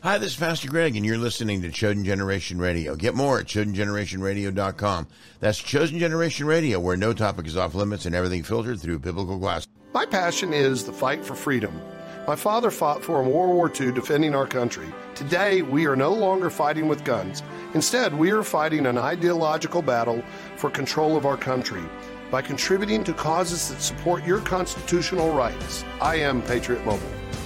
Hi, this is Pastor Greg, and you're listening to Chosen Generation Radio. Get more at ChosenGenerationRadio.com. That's Chosen Generation Radio, where no topic is off limits and everything filtered through biblical glass. My passion is the fight for freedom. My father fought for in World War II defending our country. Today, we are no longer fighting with guns. Instead, we are fighting an ideological battle for control of our country by contributing to causes that support your constitutional rights. I am Patriot Mobile.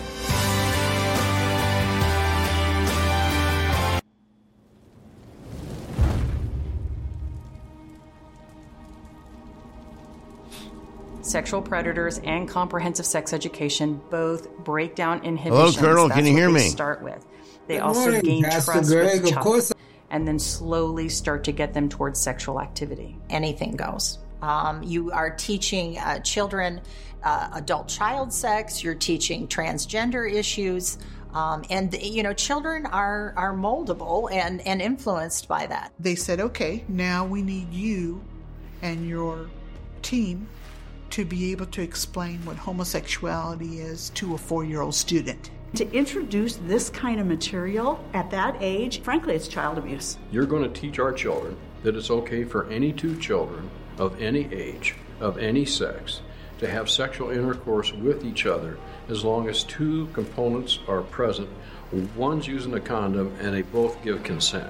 Sexual predators and comprehensive sex education both break down inhibitions. Hello, Colonel. Can you hear me? Start with. They also gain trust with the child, and then slowly start to get them towards sexual activity. Anything goes. You are teaching children adult child sex. You're teaching transgender issues. And, you know, children are moldable and influenced by that. They said, okay, now we need you and your team to be able to explain what homosexuality is to a 4-year-old student. To introduce this kind of material at that age, frankly, it's child abuse. You're going to teach our children that it's okay for any two children of any age, of any sex, to have sexual intercourse with each other as long as two components are present. One's using a condom and they both give consent.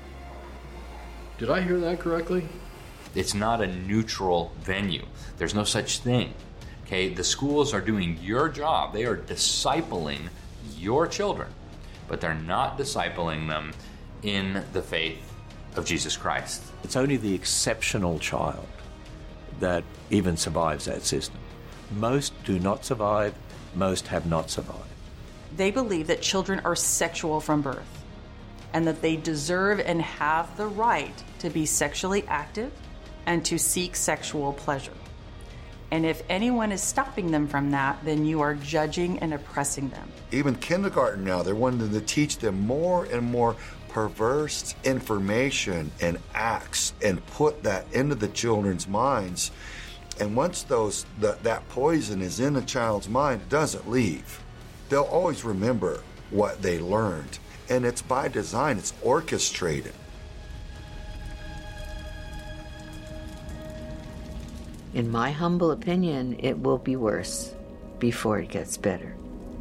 Did I hear that correctly? It's not a neutral venue. There's no such thing. Okay, the schools are doing your job. They are discipling your children, but they're not discipling them in the faith of Jesus Christ. It's only the exceptional child that even survives that system. Most do not survive. Most have not survived. They believe that children are sexual from birth and that they deserve and have the right to be sexually active and to seek sexual pleasure. And if anyone is stopping them from that, then you are judging and oppressing them. Even kindergarten now, they're wanting to teach them more and more perverse information and acts and put that into the children's minds. And once that poison is in a child's mind, it doesn't leave. They'll always remember what they learned. And it's by design, it's orchestrated. In my humble opinion, it will be worse before it gets better.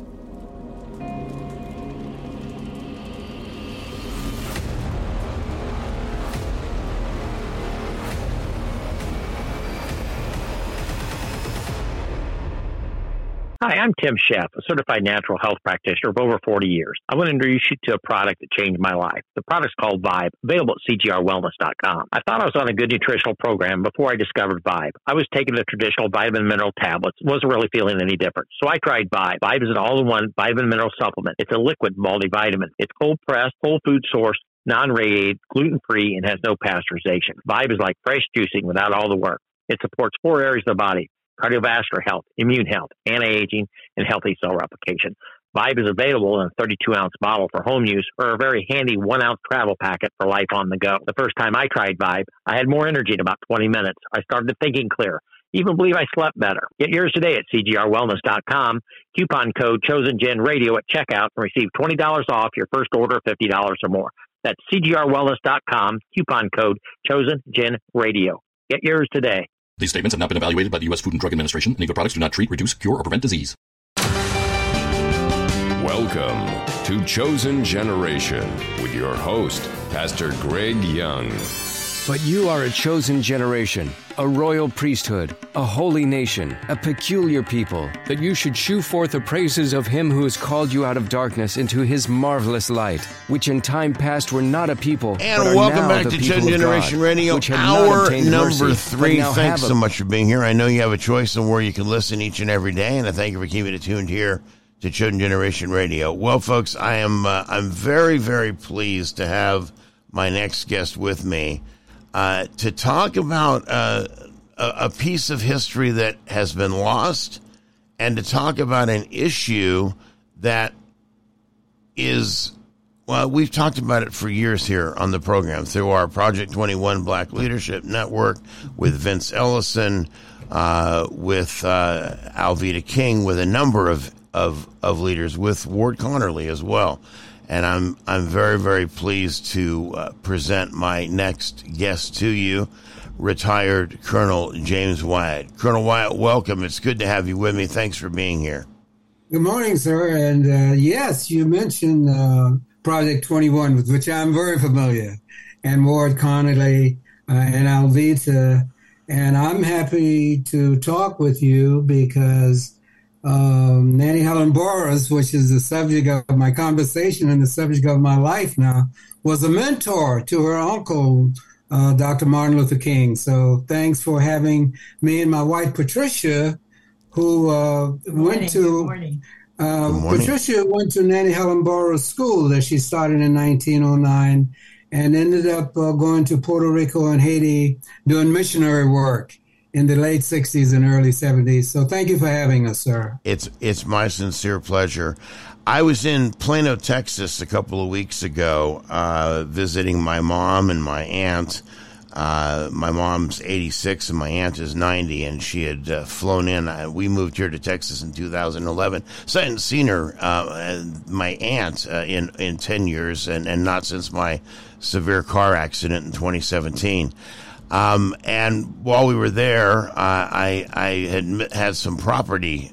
Hi, I'm Tim Sheff, a certified natural health practitioner of over 40 years. I want to introduce you to a product that changed my life. The product's called Vibe, available at CGRWellness.com. I thought I was on a good nutritional program before I discovered Vibe. I was taking the traditional vitamin mineral tablets, wasn't really feeling any different. So I tried Vibe. Vibe is an all-in-one vitamin mineral supplement. It's a liquid multivitamin. It's cold-pressed, whole food source, non-radiated, gluten-free, and has no pasteurization. Vibe is like fresh juicing without all the work. It supports 4 areas of the body: cardiovascular health, immune health, anti-aging, and healthy cell replication. Vibe is available in a 32-ounce bottle for home use or a very handy 1-ounce travel packet for life on the go. The first time I tried Vibe, I had more energy in about 20 minutes. I started thinking clear. Even believe I slept better. Get yours today at CGRWellness.com. Coupon code ChosenGenRadio at checkout and receive $20 off your first order of $50 or more. That's CGRWellness.com. Coupon code ChosenGenRadio. Get yours today. These statements have not been evaluated by the U.S. Food and Drug Administration, and either products do not treat, reduce, cure, or prevent disease. Welcome to Chosen Generation with your host, Pastor Greg Young. But you are a chosen generation, a royal priesthood, a holy nation, a peculiar people, that you should shew forth the praises of him who has called you out of darkness into his marvelous light, which in time past were not a people, and but welcome are now back the to people Chosen of Generation God, Radio, which had hour not obtained number mercy, 3. Thanks so much for being here. I know you have a choice on where you can listen each and every day, and I thank you for keeping it tuned here to Chosen Generation Radio. Well, folks, I'm very, very pleased to have my next guest with me to talk about a piece of history that has been lost, and to talk about an issue that is, well, we've talked about it for years here on the program through our Project 21 Black Leadership Network with Vince Ellison, with Alveda King, with a number of leaders, with Ward Connerly as well. And I'm very, very pleased to present my next guest to you, retired Colonel James Wyatt. Colonel Wyatt, welcome. It's good to have you with me. Thanks for being here. Good morning, sir. And yes, you mentioned Project 21, with which I'm very familiar, and Ward Connolly and Alvita. And I'm happy to talk with you because Nannie Helen Burroughs, which is the subject of my conversation and the subject of my life now, was a mentor to her uncle, Dr. Martin Luther King. So thanks for having me and my wife, Patricia, who Patricia went to Nannie Helen Burroughs School that she started in 1909 and ended up going to Puerto Rico and Haiti doing missionary work in the late 60s and early 70s. So thank you for having us, sir. It's my sincere pleasure. I was in Plano, Texas a couple of weeks ago visiting my mom and my aunt. My mom's 86 and my aunt is 90, and she had flown in. We moved here to Texas in 2011. So I hadn't seen her, my aunt, in 10 years, and not since my severe car accident in 2017. And while we were there, I had some property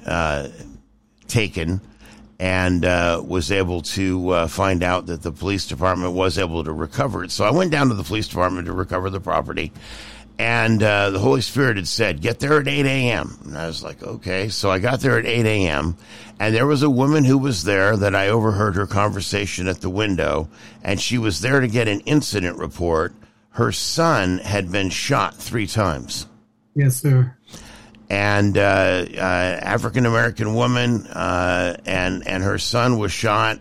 taken, and was able to find out that the police department was able to recover it. So I went down to the police department to recover the property, and the Holy Spirit had said, get there at 8 a.m. And I was like, okay. So I got there at 8 a.m., and there was a woman who was there that I overheard her conversation at the window, and she was there to get an incident report. Her son had been shot 3 times. Yes, sir. And African-American woman, and her son was shot.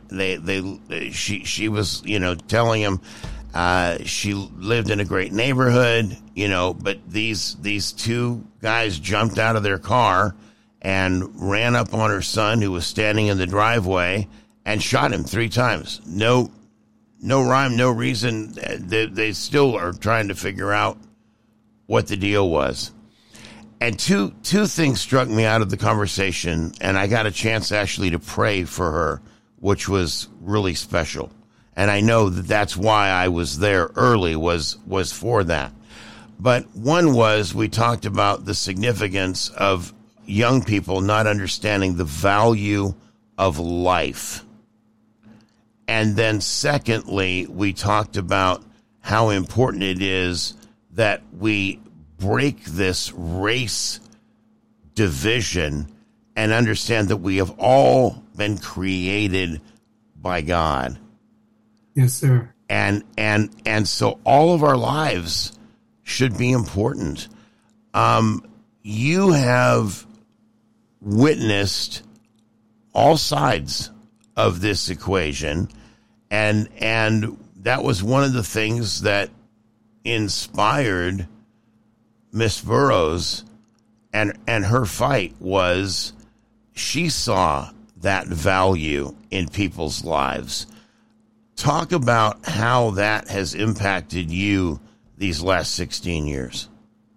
She was, telling him, she lived in a great neighborhood, but these 2 guys jumped out of their car and ran up on her son, who was standing in the driveway, and shot him 3 times. No rhyme, no reason. They still are trying to figure out what the deal was. And two things struck me out of the conversation, and I got a chance actually to pray for her, which was really special. And I know that that's why I was there early, was for that. But one was, we talked about the significance of young people not understanding the value of life. And then secondly, we talked about how important it is that we break this race division and understand that we have all been created by God. Yes, sir. And so all of our lives should be important. You have witnessed all sides of this equation, and that was one of the things that inspired Miss Burroughs and her fight. Was she saw that value in people's lives. Talk about how that has impacted you these last 16 years.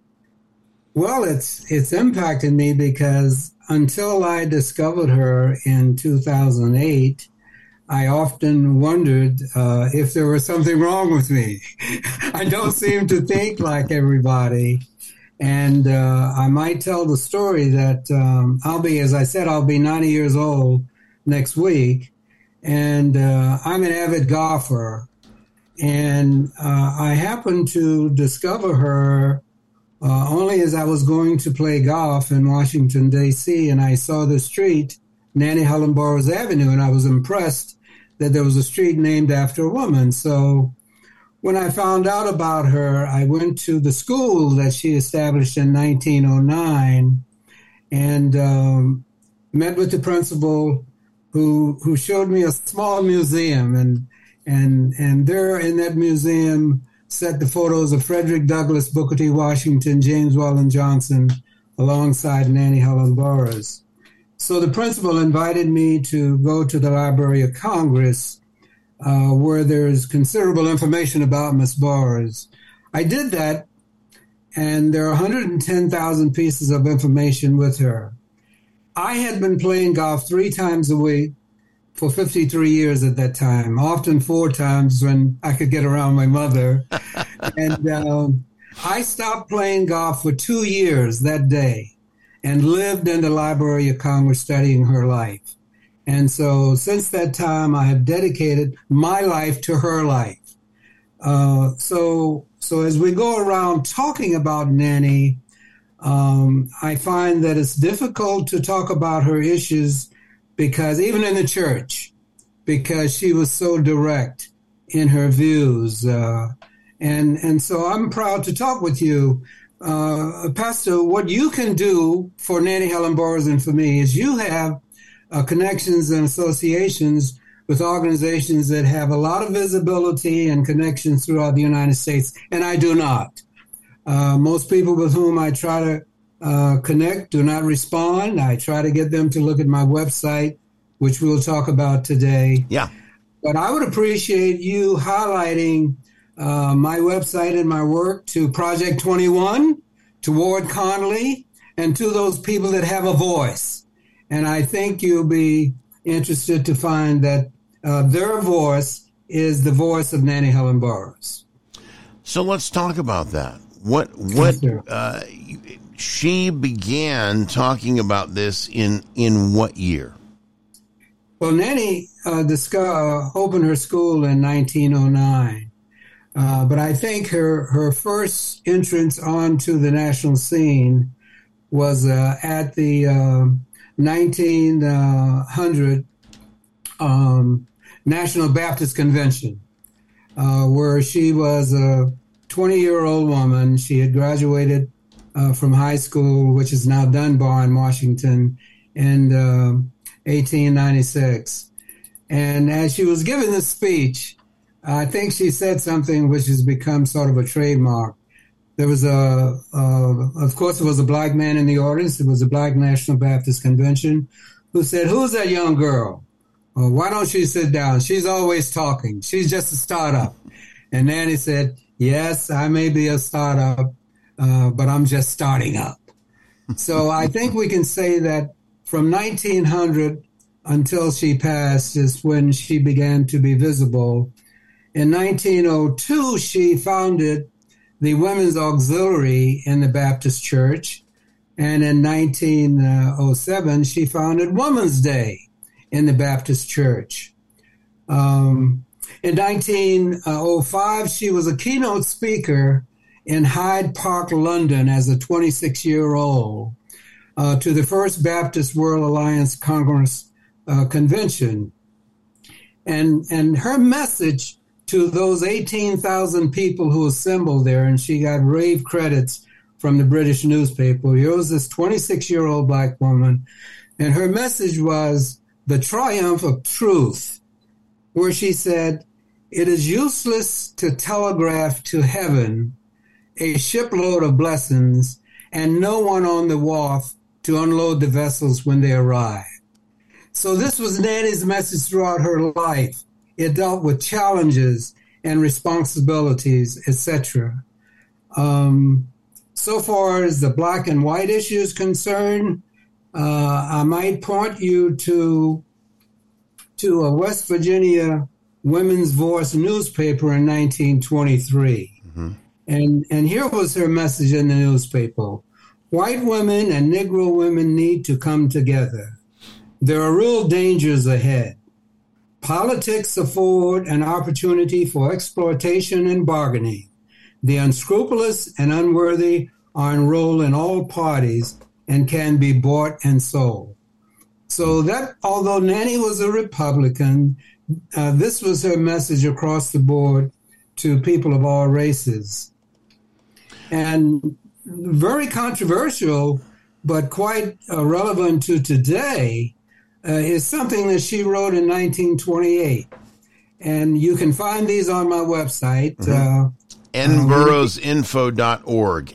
Well, it's impacted me because until I discovered her in 2008, I often wondered if there was something wrong with me. I don't seem to think like everybody. And I might tell the story that I'll be 90 years old next week. And I'm an avid golfer. And I happened to discover her only as I was going to play golf in Washington, D.C., and I saw the street, Nannie Helen Burroughs Avenue, and I was impressed that there was a street named after a woman. So when I found out about her, I went to the school that she established in 1909 and met with the principal, who showed me a small museum, and there in that museum set the photos of Frederick Douglass, Booker T. Washington, James Weldon Johnson, alongside Nannie Helen Burroughs. So the principal invited me to go to the Library of Congress, where there's considerable information about Miss Burroughs. I did that, and there are 110,000 pieces of information with her. I had been playing golf 3 times a week for 53 years at that time, often 4 times when I could get around my mother. And I stopped playing golf for 2 years that day and lived in the Library of Congress studying her life. And so since that time, I have dedicated my life to her life. So as we go around talking about Nanny, I find that it's difficult to talk about her issues because even in the church, because she was so direct in her views. And so I'm proud to talk with you. Pastor, what you can do for Nanny Helen Burroughs and for me is you have connections and associations with organizations that have a lot of visibility and connections throughout the United States, and I do not. Most people with whom I try to connect do not respond. I try to get them to look at my website, which we'll talk about today. Yeah. But I would appreciate you highlighting my website and my work to Project 21, to Ward Conley, and to those people that have a voice. And I think you'll be interested to find that their voice is the voice of Nanny Helen Burroughs. So let's talk about that. What she began talking about this in what year? Well, Nanny opened her school in 1909. But I think her first entrance onto the national scene was at the 1900 National Baptist Convention, where she was a 20-year-old woman. She had graduated from high school, which is now Dunbar in Washington, in 1896. And as she was giving this speech, I think she said something which has become sort of a trademark. There was of course, there was a black man in the audience. It was a Black National Baptist Convention who said, "Who's that young girl? Why don't she sit down? She's always talking. She's just a startup." And Nanny said, "Yes, I may be a startup, but I'm just starting up." So I think we can say that from 1900 until she passed is when she began to be visible. In 1902, she founded the Women's Auxiliary in the Baptist Church. And in 1907, she founded Women's Day in the Baptist Church. In 1905, she was a keynote speaker in Hyde Park, London, as a 26-year-old to the First Baptist World Alliance Congress Convention. And her message to those 18,000 people who assembled there, and she got rave credits from the British newspaper. Here was this 26-year-old black woman, and her message was the triumph of truth, where she said, "It is useless to telegraph to heaven a shipload of blessings and no one on the wharf to unload the vessels when they arrive." So this was Nanny's message throughout her life. It dealt with challenges and responsibilities, etc. So far as the black and white issue is concerned, I might point you to a West Virginia Women's Voice newspaper in 1923. Mm-hmm. And here was her message in the newspaper. "White women and Negro women need to come together. There are real dangers ahead. Politics afford an opportunity for exploitation and bargaining. The unscrupulous and unworthy are enrolled in all parties and can be bought and sold." So that, although Nanny was a Republican, this was her message across the board to people of all races. And very controversial, but quite relevant to today, is something that she wrote in 1928. And you can find these on my website. nburrowsinfo.org.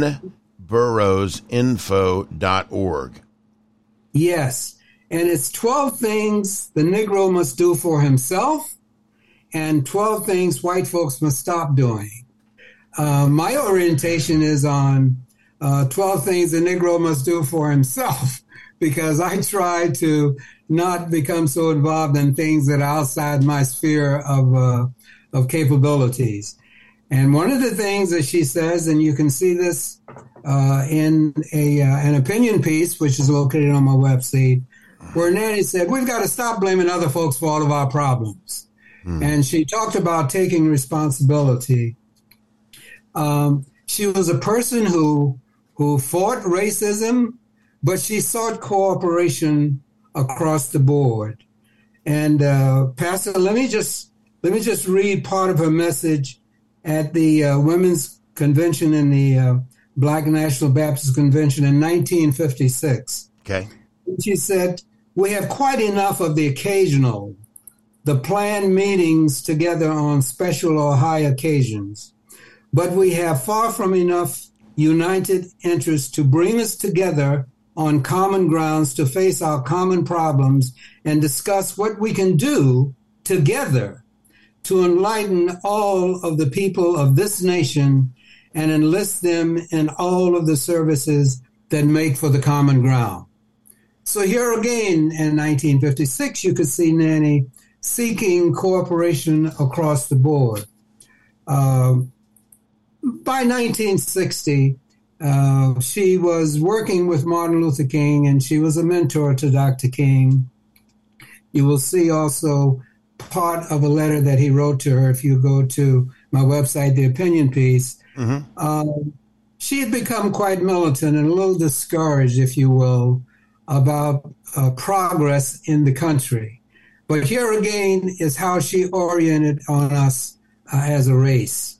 nburrowsinfo.org. Yes. And it's 12 things the Negro must do for himself and 12 things white folks must stop doing. My orientation is on 12 things the Negro must do for himself, because I try to not become so involved in things that are outside my sphere of capabilities. And one of the things that she says, and you can see this in an opinion piece, which is located on my website, where Nanny said, we've got to stop blaming other folks for all of our problems. And she talked about taking responsibility. She was a person who fought racism, but she sought cooperation across the board. And Pastor, let me just read part of her message at the Women's Convention in the Black National Baptist Convention in 1956. Okay. She said, we have quite enough of the occasional, the planned meetings together on special or high occasions, but we have far from enough united interests to bring us together on common grounds to face our common problems and discuss what we can do together to enlighten all of the people of this nation and enlist them in all of the services that make for the common ground. So here again in 1956, you could see Nanny seeking cooperation across the board. By 1960, she was working with Martin Luther King, and she was a mentor to Dr. King. You will see also part of a letter that he wrote to her if you go to my website, The Opinion Piece. She had become quite militant and a little discouraged, if you will, about progress in the country. But here again is how she oriented on us as a race.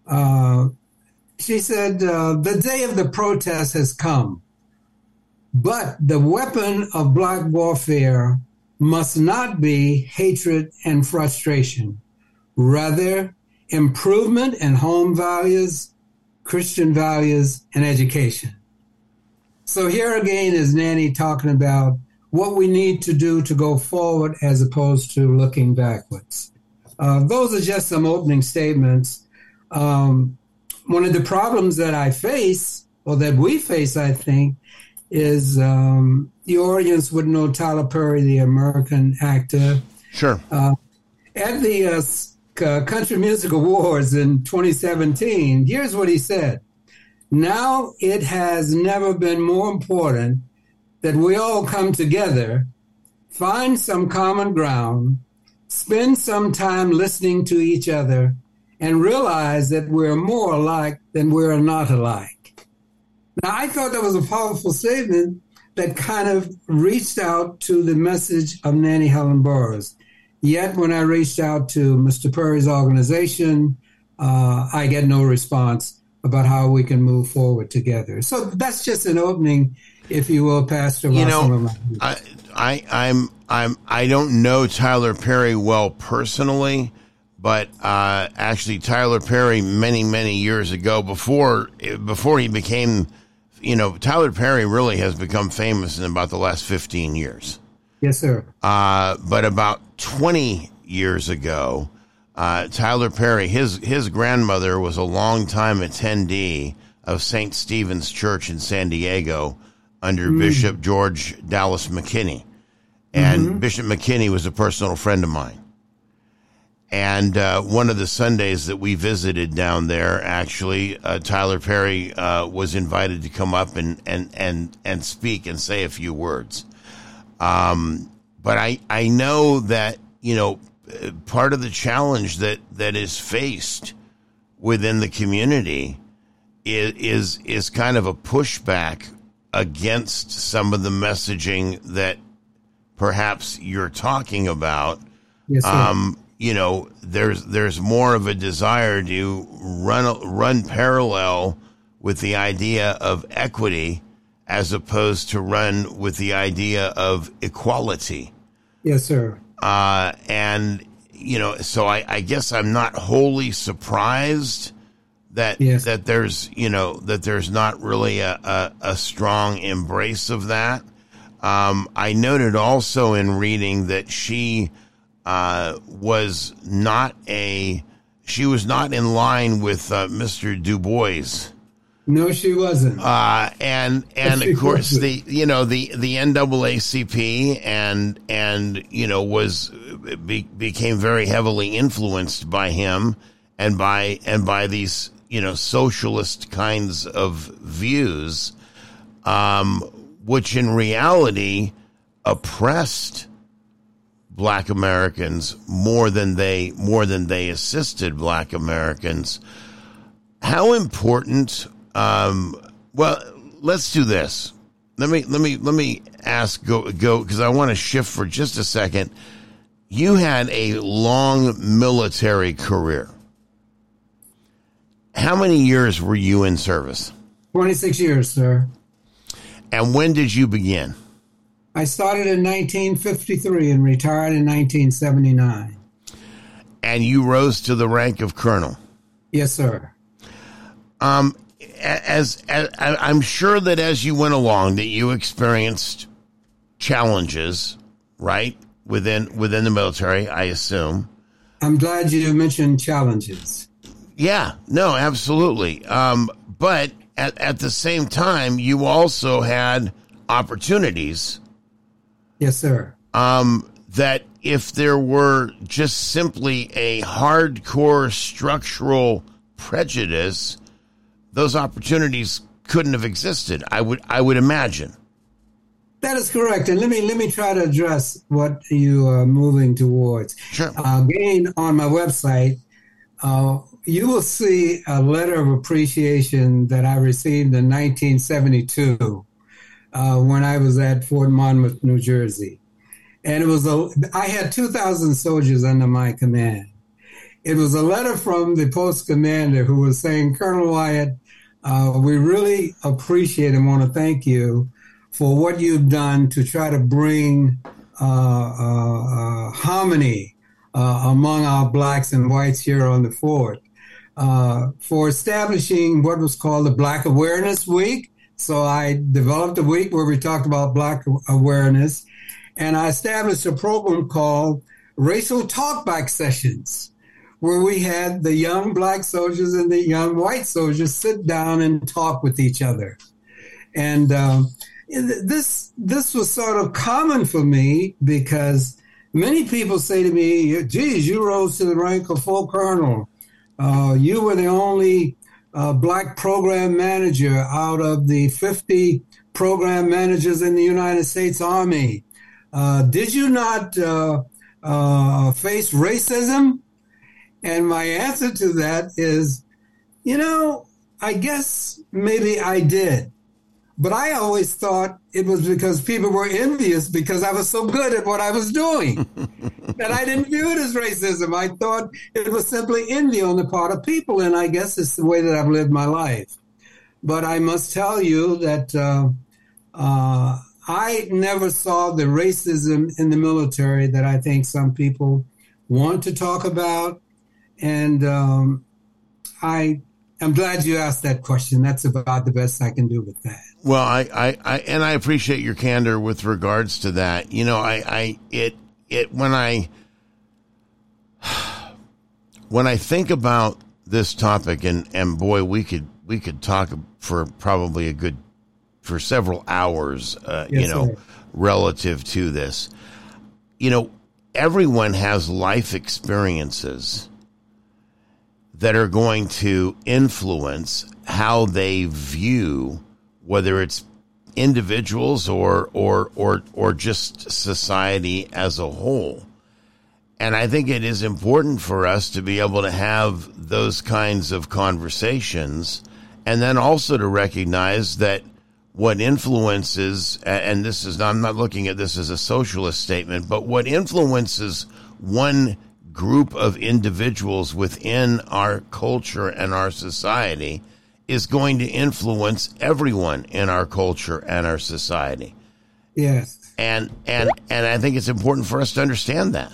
She said, the day of the protest has come, but the weapon of black warfare must not be hatred and frustration, rather improvement in home values, Christian values, and education. So here again is Nanny talking about what we need to do to go forward as opposed to looking backwards. Those are just some opening statements. One of the problems that I face, or that we face, I think, is the audience would know Tyler Perry, the American actor. Sure. At the Country Music Awards in 2017, here's what he said. Now it has never been more important that we all come together, find some common ground, spend some time listening to each other, and realize that we're more alike than we're not alike. Now, I thought that was a powerful statement that kind of reached out to the message of Nannie Helen Burroughs. Yet, when I reached out to Mr. Perry's organization, I get no response about how we can move forward together. So that's just an opening, if you will, Pastor. You know, I don't know Tyler Perry well personally, but actually Tyler Perry many years ago, before he became, Tyler Perry really has become famous in about the last 15 years. Yes, sir. But about 20 years ago, Tyler Perry, his grandmother was a longtime attendee of St. Stephen's Church in San Diego under Bishop George Dallas McKinney. And Bishop McKinney was a personal friend of mine. And one of the Sundays that we visited down there, actually, Tyler Perry was invited to come up and speak and say a few words. But I know that, part of the challenge that is faced within the community is kind of a pushback against some of the messaging that perhaps you're talking about. Yes, sir. There's more of a desire to run parallel with the idea of equity as opposed to run with the idea of equality. Yes, sir. So I guess I'm not wholly surprised that that there's not really a strong embrace of that. I noted also in reading that she was not in line with Mr. Du Bois No, she wasn't. And of course the NAACP became very heavily influenced by him and by these socialist kinds of views, which in reality oppressed Black Americans more than they assisted Black Americans. How important? Well, let's do this. Let me ask go because I want to shift for just a second. You had a long military career. How many years were you in service? 26 years, sir. And when did you begin? I started in 1953 and retired in 1979. And you rose to the rank of colonel? Yes, sir. As I'm sure that as you went along, that you experienced challenges, right, within the military, I assume. I'm glad you mentioned challenges. Yeah, no, absolutely. But at the same time, you also had opportunities. Yes, sir. That if there were just simply a hardcore structural prejudice, those opportunities couldn't have existed. I would imagine. That is correct. And let me try to address what you are moving towards. Sure. Again, on my website, you will see a letter of appreciation that I received in 1972 when I was at Fort Monmouth, New Jersey. And I had 2,000 soldiers under my command. It was a letter from the post commander who was saying, Colonel Wyatt, we really appreciate and want to thank you for what you've done to try to bring harmony among our blacks and whites here on the fort, for establishing what was called the Black Awareness Week. So I developed a week where we talked about Black awareness, and I established a program called Racial Talkback Sessions, where we had the young black soldiers and the young white soldiers sit down and talk with each other. And this was sort of common for me because many people say to me, geez, you rose to the rank of full colonel. You were the only black program manager out of the 50 program managers in the United States Army. Did you not face racism? And my answer to that is, I guess maybe I did. But I always thought it was because people were envious because I was so good at what I was doing that I didn't view it as racism. I thought it was simply envy on the part of people, and I guess it's the way that I've lived my life. But I must tell you that I never saw the racism in the military that I think some people want to talk about. And I'm glad you asked that question. That's about the best I can do with that. Well, I appreciate your candor with regards to that. When I think about this topic, and boy, we could talk for probably for several hours, Yes, relative to this. Everyone has life experiences that are going to influence how they view, whether it's individuals or just society as a whole. And I think it is important for us to be able to have those kinds of conversations, and then also to recognize that what influences, and I'm not looking at this as a socialist statement, but what influences one group of individuals within our culture and our society is going to influence everyone in our culture and our society. Yes. And I think it's important for us to understand that.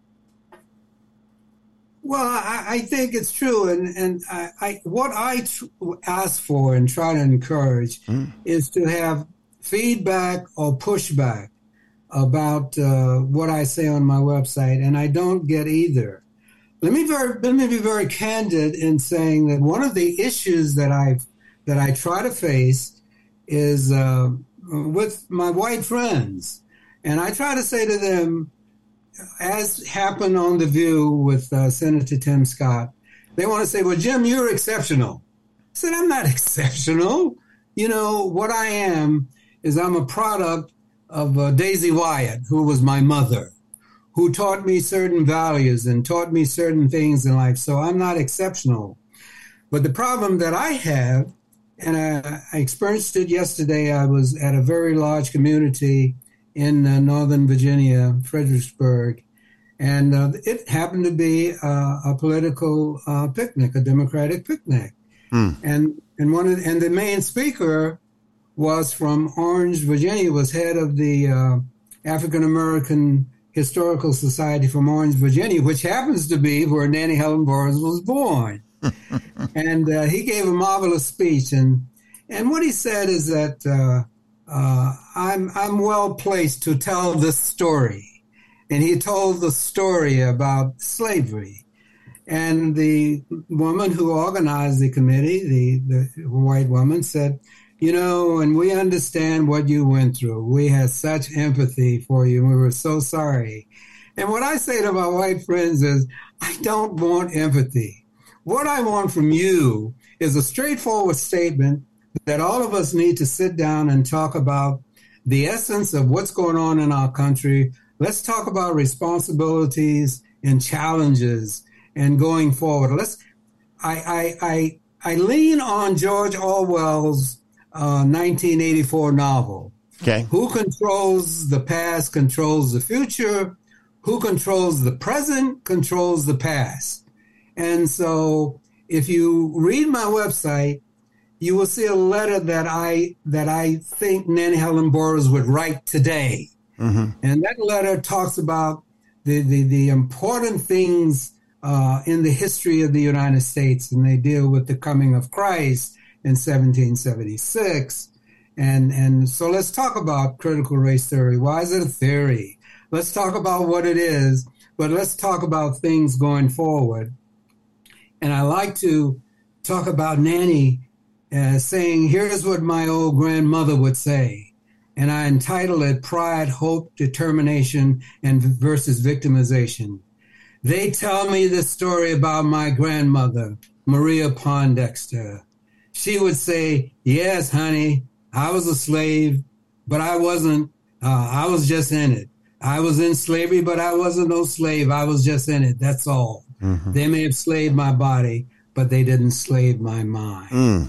Well, I think it's true. And what I ask for and try to encourage is to have feedback or pushback about what I say on my website, and I don't get either. Let me be very candid in saying that one of the issues that I've that I try to face is with my white friends. And I try to say to them, as happened on The View with Senator Tim Scott, they want to say, well, Jim, you're exceptional. I said, I'm not exceptional. You know, what I am is I'm a product of Daisy Wyatt, who was my mother, who taught me certain values and taught me certain things in life. So I'm not exceptional. But the problem that I have, and I experienced it yesterday, I was at a very large community in Northern Virginia, Fredericksburg, and it happened to be a political picnic, a Democratic picnic. And the main speaker was from Orange, Virginia, was head of the African American Historical Society from Orange, Virginia, which happens to be where Nannie Helen Burroughs was born. And he gave a marvelous speech, and what he said is that I'm well placed to tell this story. And he told the story about slavery. And the woman who organized the committee, the white woman, said, you know, and we understand what you went through. We had such empathy for you, and we were so sorry. And what I say to my white friends is, I don't want empathy. What I want from you is a straightforward statement that all of us need to sit down and talk about the essence of what's going on in our country. Let's talk about responsibilities and challenges and going forward. I lean on George Orwell's 1984 novel. Okay. Who controls the past controls the future. Who controls the present controls the past. And so if you read my website, you will see a letter that I think Nannie Helen Burroughs would write today. Mm-hmm. And that letter talks about the important things in the history of the United States, and they deal with the coming of Christ in 1776. And so let's talk about critical race theory. Why is it a theory? Let's talk about what it is, but let's talk about things going forward. And I like to talk about Nannie saying, here's what my old grandmother would say. And I entitled it Pride, Hope, Determination, and versus Victimization. They tell me the story about my grandmother, Maria Pondexter. She would say, yes, honey, I was a slave, but I wasn't. I was just in it. I was in slavery, but I wasn't no slave. I was just in it. That's all. Mm-hmm. They may have slaved my body, but they didn't slave my mind. Mm.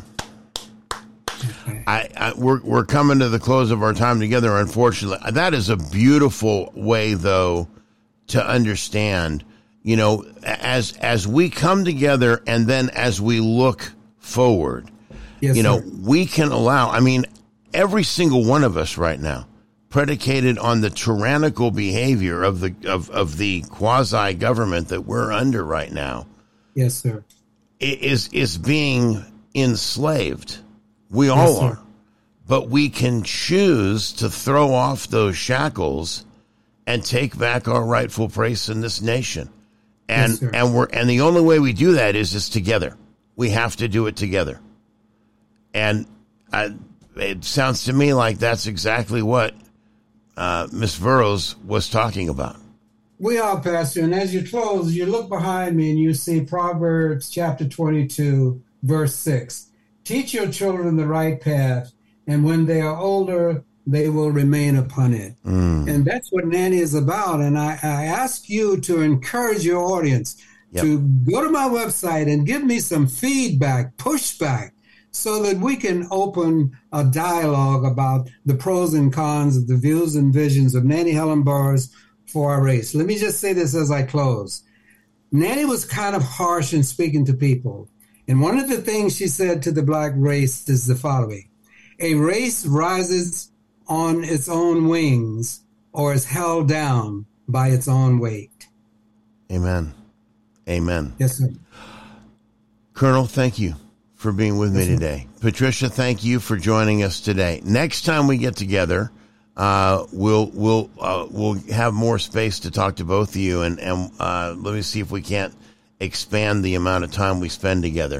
Okay. We're coming to the close of our time together, unfortunately. That is a beautiful way, though, to understand, you know, as we come together and then as we look forward, yes, you know, sir, we can allow, I mean, every single one of us right now, predicated on the tyrannical behavior of the quasi-government that we're under right now. Yes, sir. Is being enslaved. We all yes, are. But we can choose to throw off those shackles and take back our rightful place in this nation. And yes, and the only way we do that is together. We have to do it together. And it sounds to me like that's exactly what Miss Burroughs was talking about. We are, Pastor. And as you close, you look behind me and you see Proverbs chapter 22, verse 6. Teach your children the right path, and when they are older, they will remain upon it. Mm. And that's what Nannie is about. And I ask you to encourage your audience to go to my website and give me some feedback, pushback, so that we can open a dialogue about the pros and cons of the views and visions of Nannie Helen Burroughs for our race. Let me just say this as I close. Nannie was kind of harsh in speaking to people. And one of the things she said to the black race is the following: a race rises on its own wings or is held down by its own weight. Amen. Amen. Yes, sir. Colonel, thank you for being with me today. Patricia, thank you for joining us today. Next time we get together, we'll have more space to talk to both of you, and let me see if we can't expand the amount of time we spend together.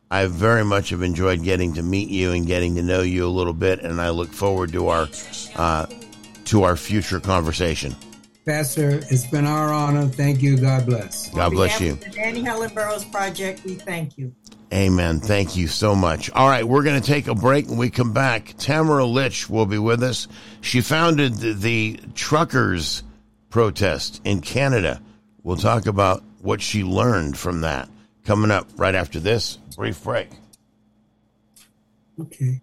I very much have enjoyed getting to meet you and getting to know you a little bit, and I look forward to our future conversation. Pastor, it's been our honor. Thank you. God bless. God bless you. The Danny Helen Burroughs Project, we thank you. Amen. Thank you so much. All right, we're going to take a break. When we come back, Tamara Lich will be with us. She founded the truckers protest in Canada. We'll talk about what she learned from that. Coming up right after this brief break. Okay.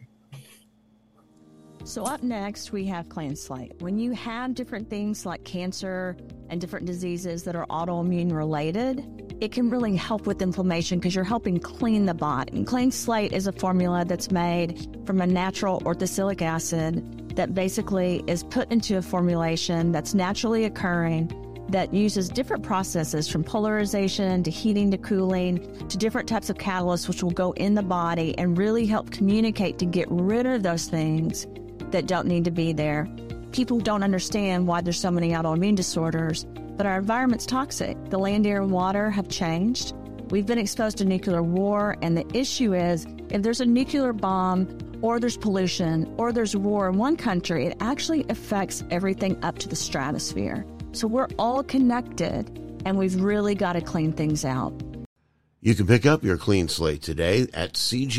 So up next, we have Clean Slate. When you have different things like cancer and different diseases that are autoimmune related, it can really help with inflammation because you're helping clean the body. And Clean Slate is a formula that's made from a natural orthosilic acid that basically is put into a formulation that's naturally occurring that uses different processes from polarization to heating to cooling to different types of catalysts which will go in the body and really help communicate to get rid of those things that don't need to be there. People don't understand why there's so many autoimmune disorders, but our environment's toxic. The land, air, and water have changed. We've been exposed to nuclear war, and the issue is if there's a nuclear bomb or there's pollution or there's war in one country, it actually affects everything up to the stratosphere. So we're all connected, and we've really got to clean things out. You can pick up your Clean Slate today at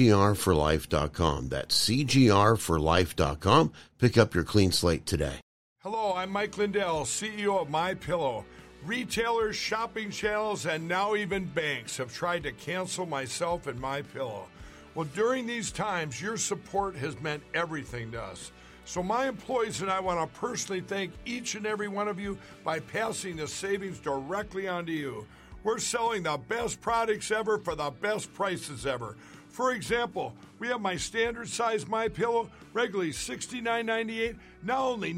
cgrforlife.com. That's cgrforlife.com. Pick up your Clean Slate today. Hello, I'm Mike Lindell, CEO of MyPillow. Retailers, shopping channels, and now even banks have tried to cancel myself and MyPillow. Well, during these times, your support has meant everything to us. So my employees and I want to personally thank each and every one of you by passing the savings directly on to you. We're selling the best products ever for the best prices ever. For example, we have my standard size MyPillow, regularly $69.98, now only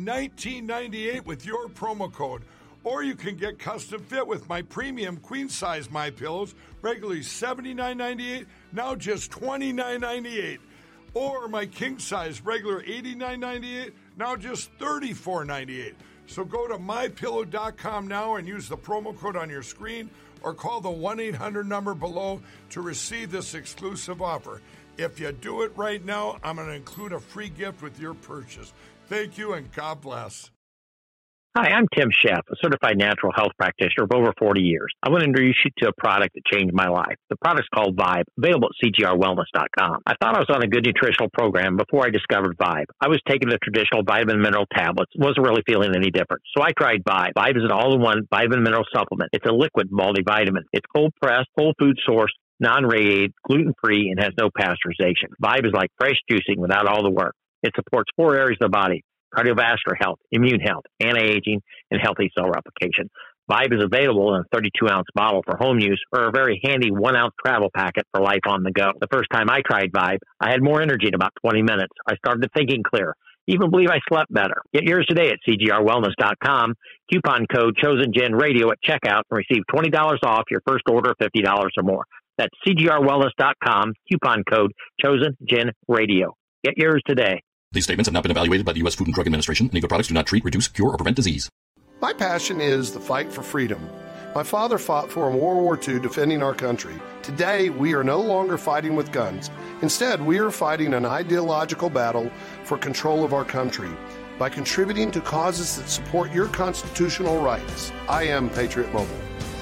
$19.98 with your promo code. Or you can get custom fit with my premium queen size MyPillows, regularly $79.98, now just $29.98. Or my king size, regular $89.98, now just $34.98. So go to MyPillow.com now and use the promo code on your screen or call the 1-800 number below to receive this exclusive offer. If you do it right now, I'm going to include a free gift with your purchase. Thank you and God bless. Hi, I'm Tim Sheff, a certified natural health practitioner of over 40 years. I want to introduce you to a product that changed my life. The product's called Vibe, available at cgrwellness.com. I thought I was on a good nutritional program before I discovered Vibe. I was taking the traditional vitamin mineral tablets, wasn't really feeling any different. So I tried Vibe. Vibe is an all-in-one vitamin mineral supplement. It's a liquid multivitamin. It's cold-pressed, whole food source, non-radiated, gluten-free, and has no pasteurization. Vibe is like fresh juicing without all the work. It supports 4 areas of the body: cardiovascular health, immune health, anti-aging, and healthy cell replication. Vibe is available in a 32-ounce bottle for home use or a very handy 1-ounce travel packet for life on the go. The first time I tried Vibe, I had more energy in about 20 minutes. I started thinking clear. Even believe I slept better. Get yours today at cgrwellness.com. Coupon code ChosenGenRadio at checkout and receive $20 off your first order of $50 or more. That's cgrwellness.com. Coupon code ChosenGenRadio. Get yours today. These statements have not been evaluated by the U.S. Food and Drug Administration. Any of the products do not treat, reduce, cure, or prevent disease. My passion is the fight for freedom. My father fought for in World War II defending our country. Today, we are no longer fighting with guns. Instead, we are fighting an ideological battle for control of our country by contributing to causes that support your constitutional rights. I am Patriot Mobile.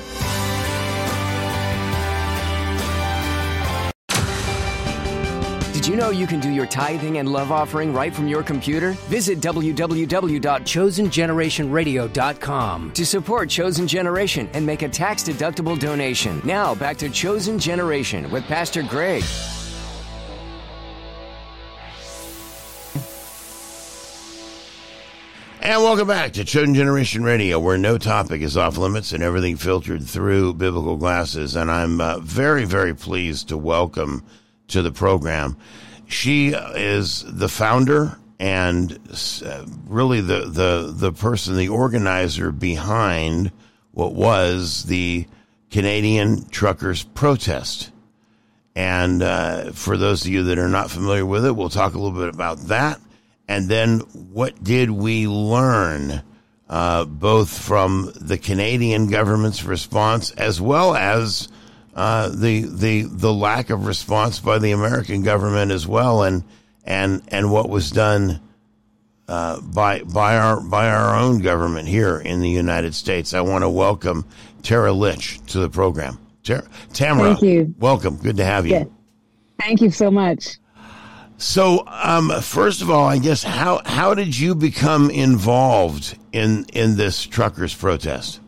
Did you know you can do your tithing and love offering right from your computer? Visit www.chosengenerationradio.com to support Chosen Generation and make a tax-deductible donation. Now, back to Chosen Generation with Pastor Greg. And welcome back to Chosen Generation Radio, where no topic is off limits and everything filtered through biblical glasses. And I'm very, very pleased to welcome to the program. She is the founder and really the person, the organizer behind what was the Canadian truckers protest. And for those of you that are not familiar with it, we'll talk a little bit about that. And then what did we learn both from the Canadian government's response as well as the lack of response by the American government as well, and what was done by our own government here in the United States. I want to welcome Tara Litch to the program. Tamara, thank you. Welcome. Good to have you. Yeah. Thank you so much. So, first of all, I guess how did you become involved in this truckers' protest?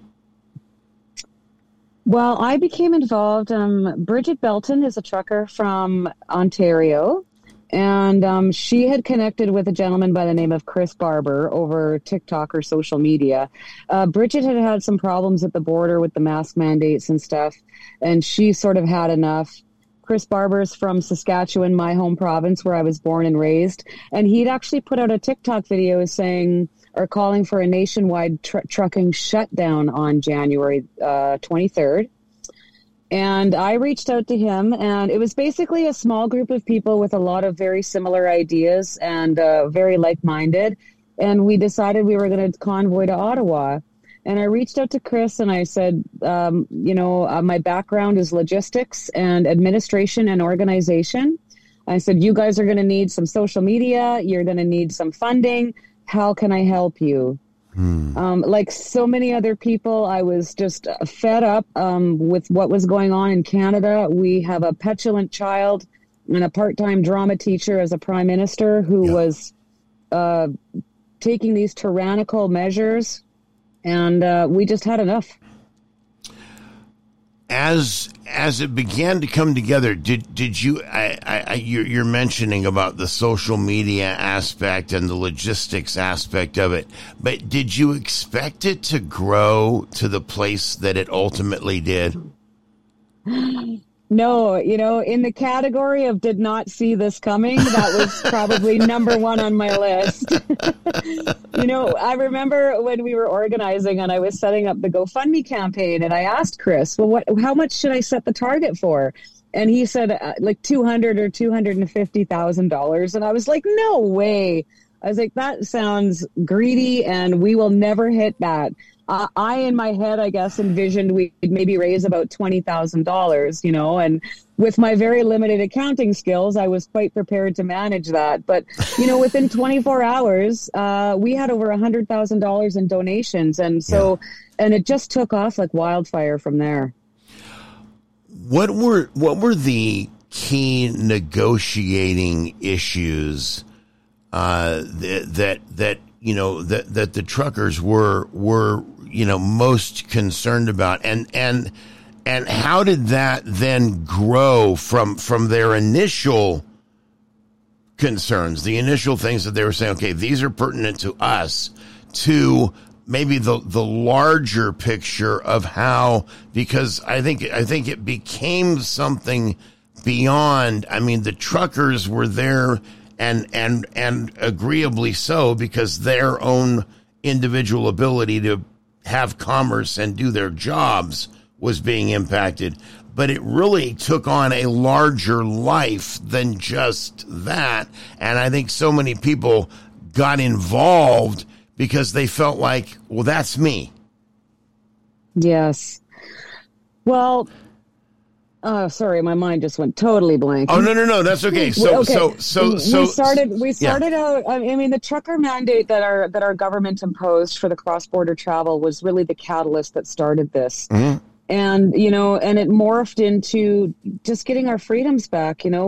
Well, I became involved. Bridget Belton is a trucker from Ontario, and she had connected with a gentleman by the name of Chris Barber over TikTok or social media. Bridget had some problems at the border with the mask mandates and stuff, and she sort of had enough. Chris Barber's from Saskatchewan, my home province, where I was born and raised, and he'd actually put out a TikTok video saying or calling for a nationwide trucking shutdown on January 23rd. And I reached out to him, and it was basically a small group of people with a lot of very similar ideas and very like-minded. And we decided we were going to convoy to Ottawa. And I reached out to Chris and I said, my background is logistics and administration and organization. I said, you guys are going to need some social media. You're going to need some funding. How can I help you? Like so many other people, I was just fed up with what was going on in Canada. We have a petulant child and a part-time drama teacher as a prime minister who was taking these tyrannical measures. And we just had enough. As it began to come together, did you? You're mentioning about the social media aspect and the logistics aspect of it, but did you expect it to grow to the place that it ultimately did? No, in the category of did not see this coming, that was probably number one on my list. I remember when we were organizing and I was setting up the GoFundMe campaign, and I asked Chris, well, how much should I set the target for? And he said like $200,000 or $250,000. And I was like, no way. I was like, that sounds greedy and we will never hit that. I, in my head, I guess, envisioned we'd maybe raise about $20,000, and with my very limited accounting skills, I was quite prepared to manage that. But, within 24 hours, we had over $100,000 in donations. And so, and it just took off like wildfire from there. What were the key negotiating issues that the truckers were most concerned about, and how did that then grow from their initial concerns, the initial things that they were saying, okay, these are pertinent to us, to maybe the larger picture of how, because I think it became something beyond. I mean, the truckers were there and agreeably so, because their own individual ability to have commerce and do their jobs was being impacted. But it really took on a larger life than just that. And I think so many people got involved because they felt like, well, that's me. Yes. Well, sorry, my mind just went totally blank. Oh, no, that's okay. So we started out. I mean, the trucker mandate that our government imposed for the cross-border travel was really the catalyst that started this. Mm-hmm. And, and it morphed into just getting our freedoms back. We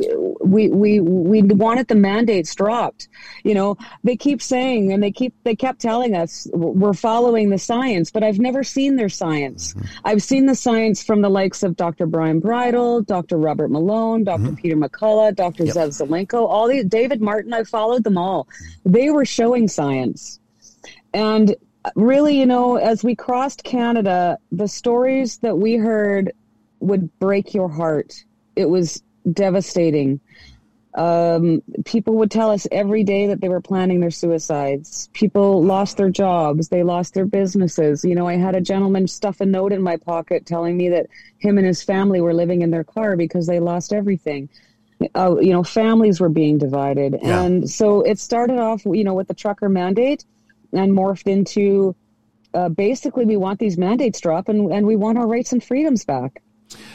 wanted the mandates dropped. They keep saying, and they kept telling us we're following the science, but I've never seen their science. Mm-hmm. I've seen the science from the likes of Dr. Brian Bridle, Dr. Robert Malone, Dr. Mm-hmm. Peter McCullough, Dr. Zev Zelenko, all these, David Martin, I followed them all. They were showing science. And really, as we crossed Canada, the stories that we heard would break your heart. It was devastating. People would tell us every day that they were planning their suicides. People lost their jobs. They lost their businesses. I had a gentleman stuff a note in my pocket telling me that him and his family were living in their car because they lost everything. Families were being divided. Yeah. And so it started off, with the trucker mandate, and morphed into basically we want these mandates dropped and we want our rights and freedoms back.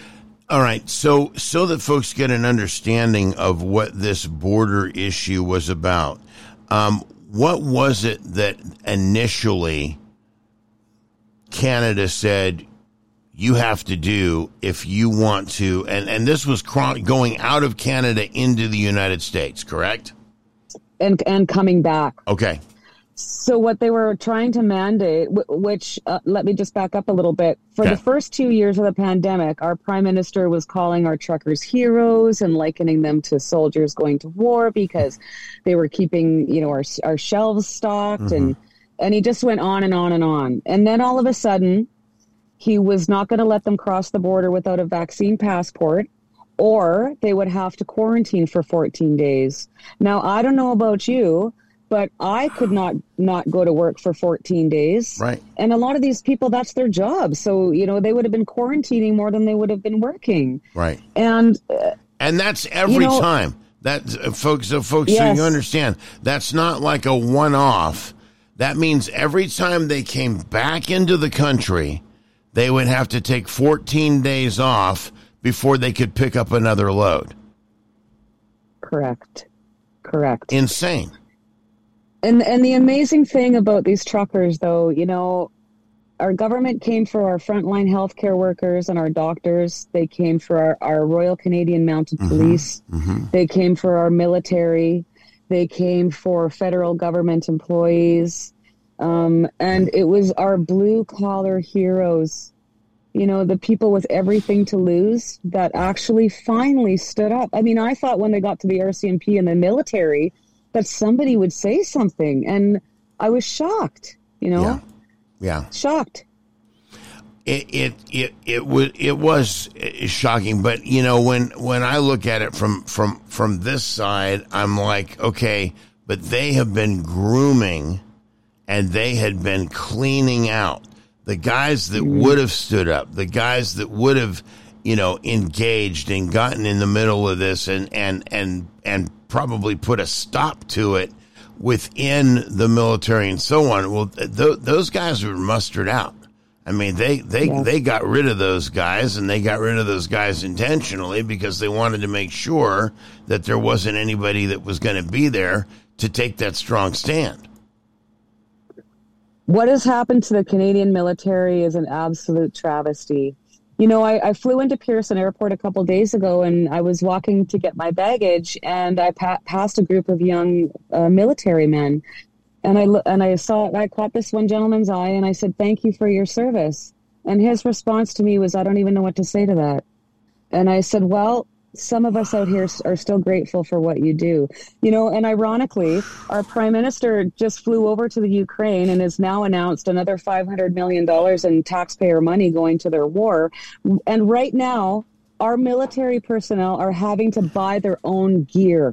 All right, so that folks get an understanding of what this border issue was about, what was it that initially Canada said you have to do if you want to, and this was going out of Canada into the United States, correct? And coming back. Okay. So what they were trying to mandate, which let me just back up a little bit. For the first 2 years of the pandemic, our prime minister was calling our truckers heroes and likening them to soldiers going to war because they were keeping, our shelves stocked, and he just went on and on and on. And then all of a sudden, he was not going to let them cross the border without a vaccine passport, or they would have to quarantine for 14 days. Now, I don't know about you, but I could not go to work for 14 days. Right. And a lot of these people, that's their job. So, they would have been quarantining more than they would have been working. Right. And that's every time. That folks, yes. So you understand, that's not like a one-off. That means every time they came back into the country, they would have to take 14 days off before they could pick up another load. Correct. Insane. And the amazing thing about these truckers, though, our government came for our frontline healthcare workers and our doctors. They came for our Royal Canadian Mounted Police. They came for our military. They came for federal government employees. And it was our blue-collar heroes, the people with everything to lose that actually finally stood up. I mean, I thought when they got to the RCMP and the military that somebody would say something, and I was shocked, Yeah. Shocked. It was shocking, but when I look at it from this side, I'm like, okay, but they have been grooming and they had been cleaning out the guys that would have stood up, the guys that would have, engaged and gotten in the middle of this and probably put a stop to it within the military and so on. Well, those guys were mustered out. I mean, they got rid of those guys, and they got rid of those guys intentionally because they wanted to make sure that there wasn't anybody that was going to be there to take that strong stand. What has happened to the Canadian military is an absolute travesty. I flew into Pearson Airport a couple days ago, and I was walking to get my baggage, and I passed a group of young military men, and I caught this one gentleman's eye, and I said, "Thank you for your service." And his response to me was, "I don't even know what to say to that." And I said, "Well, some of us out here are still grateful for what you do." And ironically, our prime minister just flew over to the Ukraine and has now announced another $500 million in taxpayer money going to their war. And right now, our military personnel are having to buy their own gear.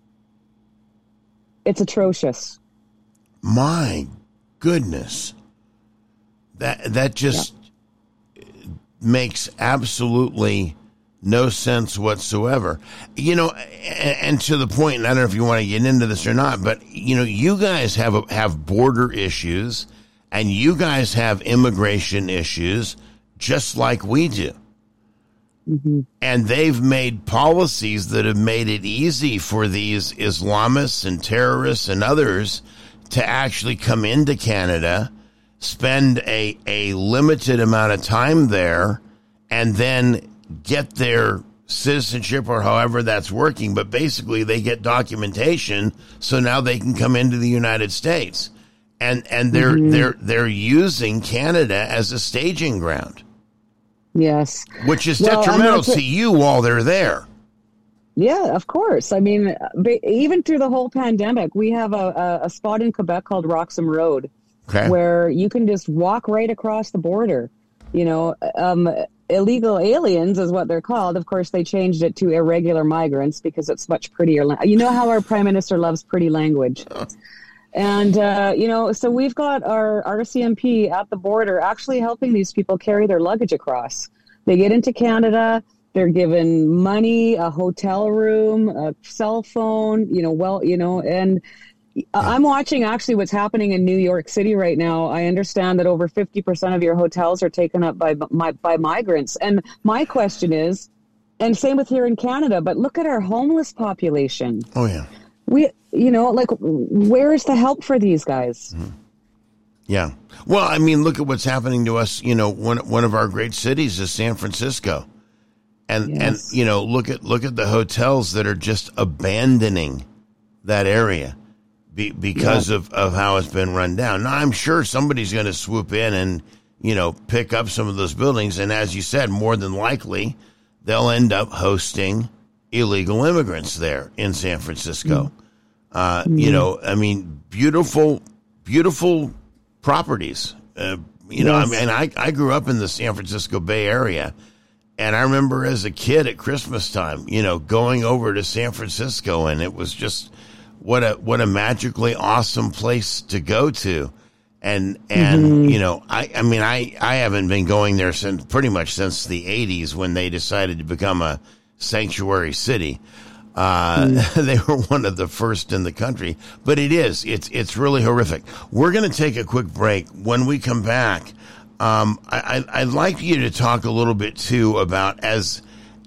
It's atrocious. My goodness. That just makes absolutely no sense whatsoever. And to the point, and I don't know if you want to get into this or not, but, you guys have border issues and you guys have immigration issues just like we do. And they've made policies that have made it easy for these Islamists and terrorists and others to actually come into Canada, spend a limited amount of time there, and then get their citizenship or however that's working. But basically they get documentation, so now they can come into the United States. And they're using Canada as a staging ground. Yes. Which is detrimental to you while they're there. Yeah, of course. I mean, even through the whole pandemic, we have a spot in Quebec called Roxham Road, where you can just walk right across the border. Illegal aliens is what they're called. Of course, they changed it to irregular migrants because it's much prettier. You know how our prime minister loves pretty language. And, so we've got our RCMP at the border actually helping these people carry their luggage across. They get into Canada, they're given money, a hotel room, a cell phone, and I'm watching actually what's happening in New York City right now. I understand that over 50% of your hotels are taken up by migrants. And my question is, And same with here in Canada. But look at our homeless population. Oh, yeah. Where's the help for these guys? Mm-hmm. Yeah. Well, I mean, look at what's happening to us. One of our great cities is San Francisco. And look at the hotels that are just abandoning that area because of how it's been run down. Now, I'm sure somebody's going to swoop in and, pick up some of those buildings. And as you said, more than likely, they'll end up hosting illegal immigrants there in San Francisco. Beautiful, beautiful properties. I grew up in the San Francisco Bay Area. And I remember as a kid at Christmas time, going over to San Francisco, and it was just what a magically awesome place to go to. And I haven't been going there since the 80s when they decided to become a sanctuary city. They were one of the first in the country, but it's really horrific. We're going to take a quick break. When we come back, I'd like you to talk a little bit too about as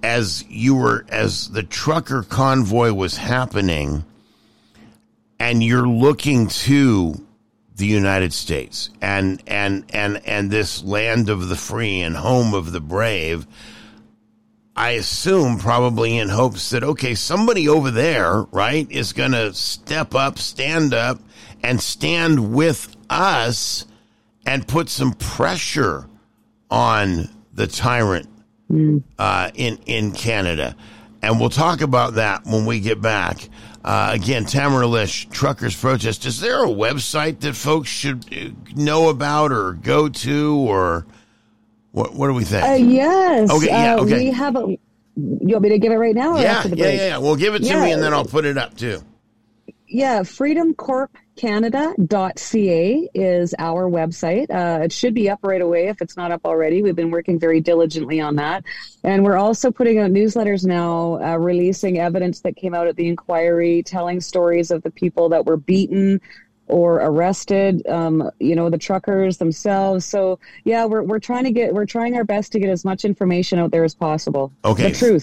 the trucker convoy was happening and you're looking to the United States and this land of the free and home of the brave. I assume probably in hopes that, okay, somebody over there, right, is going to stand up and stand with us and put some pressure on the tyrant in Canada. And we'll talk about that when we get back. Again, Tamara Lish, Truckers Protest. Is there a website that folks should know about or go to, or what do we think? Yes. Okay, yeah, okay. We have you want me to give it right now? Or after the break? Yeah. Well, give it to me and then I'll put it up too. Yeah, freedomcorpcanada.ca is our website. It should be up right away if it's not up already. We've been working very diligently on that. And we're also putting out newsletters now, releasing evidence that came out at the inquiry, telling stories of the people that were beaten or arrested, the truckers themselves. So, yeah, we're trying our best to get as much information out there as possible. Okay. The truth.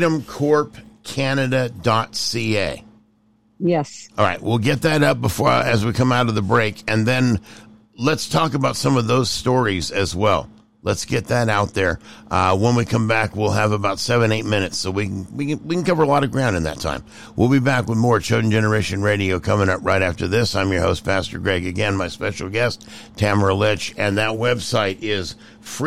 freedomcorpcanada.ca. Yes. All right, we'll get that up as we come out of the break, and then let's talk about some of those stories as well. Let's get that out there. When we come back, we'll have about 7-8 minutes, so we can cover a lot of ground in that time. We'll be back with more Chosen Generation Radio coming up right after this. I'm your host, Pastor Greg. Again, my special guest, Tamara Lish, and that website is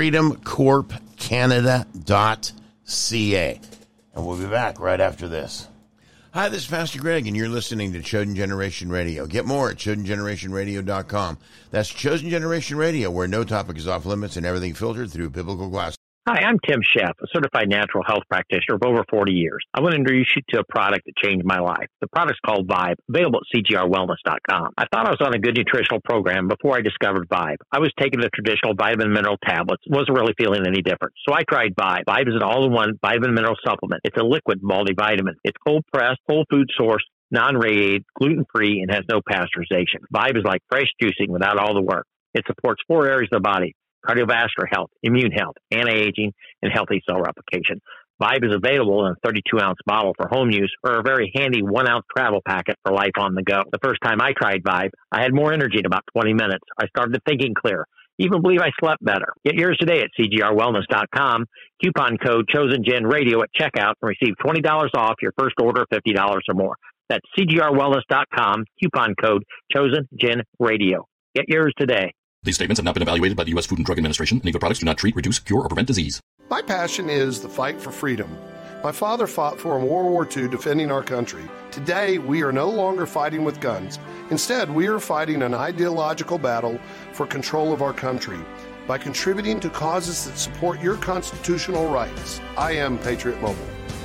freedomcorpcanada.ca. And we'll be back right after this. Hi, this is Pastor Greg, and you're listening to Chosen Generation Radio. Get more at ChosenGenerationRadio.com. That's Chosen Generation Radio, where no topic is off limits and everything filtered through biblical glasses. Hi, I'm Tim Sheff, a certified natural health practitioner of over 40 years. I want to introduce you to a product that changed my life. The product's called Vibe, available at CGRWellness.com. I thought I was on a good nutritional program before I discovered Vibe. I was taking the traditional vitamin mineral tablets, wasn't really feeling any different. So I tried Vibe. Vibe is an all-in-one vitamin mineral supplement. It's a liquid multivitamin. It's cold-pressed, whole food sourced, non-radiated, gluten-free, and has no pasteurization. Vibe is like fresh juicing without all the work. It supports 4 areas of the body: cardiovascular health, immune health, anti-aging, and healthy cell replication. Vibe is available in a 32-ounce bottle for home use or a very handy 1-ounce travel packet for life on the go. The first time I tried Vibe, I had more energy in about 20 minutes. I started thinking clear. Even believe I slept better. Get yours today at CGRWellness.com. Coupon code ChosenGenRadio at checkout and receive $20 off your first order of $50 or more. That's CGRWellness.com. Coupon code ChosenGenRadio. Get yours today. These statements have not been evaluated by the U.S. Food and Drug Administration, and either products do not treat, reduce, cure, or prevent disease. My passion is the fight for freedom. My father fought for in World War II defending our country. Today, we are no longer fighting with guns. Instead, we are fighting an ideological battle for control of our country by contributing to causes that support your constitutional rights. I am Patriot Mobile.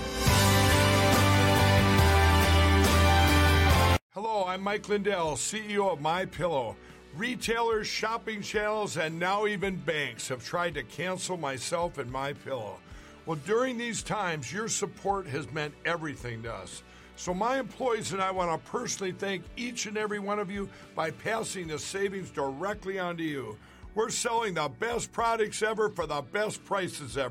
Hello, I'm Mike Lindell, CEO of MyPillow. Retailers, shopping channels, and now even banks have tried to cancel myself and MyPillow. Well, during these times, your support has meant everything to us. So my employees and I want to personally thank each and every one of you by passing the savings directly on to you. We're selling the best products ever for the best prices ever.